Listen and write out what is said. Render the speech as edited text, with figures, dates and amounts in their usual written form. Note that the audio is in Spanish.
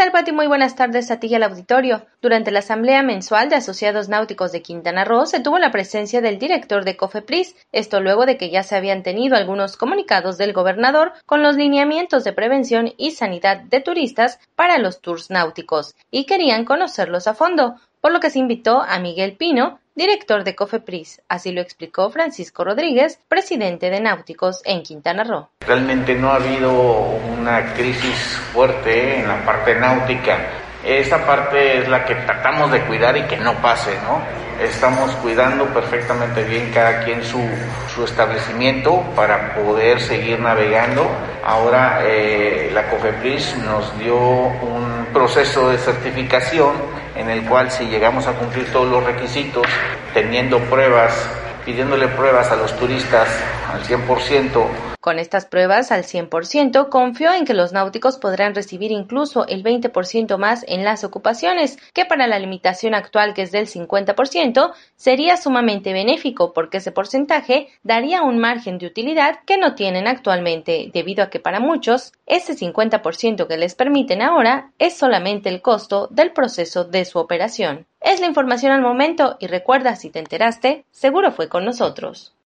tal, Pati? Muy buenas tardes a ti y al auditorio. Durante la Asamblea Mensual de Asociados Náuticos de Quintana Roo se tuvo la presencia del director de COFEPRIS, esto luego de que ya se habían tenido algunos comunicados del gobernador con los lineamientos de prevención y sanidad de turistas para los tours náuticos, y querían conocerlos a fondo, por lo que se invitó a Miguel Pino, director de COFEPRIS. Así lo explicó Francisco Rodríguez, presidente de Náuticos en Quintana Roo. Realmente no ha habido una crisis fuerte en la parte náutica. Esta parte es la que tratamos de cuidar y que no pase, ¿no? Estamos cuidando perfectamente bien cada quien su establecimiento para poder seguir navegando. Ahora la COFEPRIS nos dio un proceso de certificación en el cual, si llegamos a cumplir todos los requisitos, teniendo pruebas, pidiéndole pruebas a los turistas al 100%. Con estas pruebas al 100%, confió en que los náuticos podrán recibir incluso el 20% más en las ocupaciones, que para la limitación actual, que es del 50%, sería sumamente benéfico porque ese porcentaje daría un margen de utilidad que no tienen actualmente, debido a que para muchos, ese 50% que les permiten ahora es solamente el costo del proceso de su operación. Es la información al momento y recuerda, si te enteraste, seguro fue con nosotros.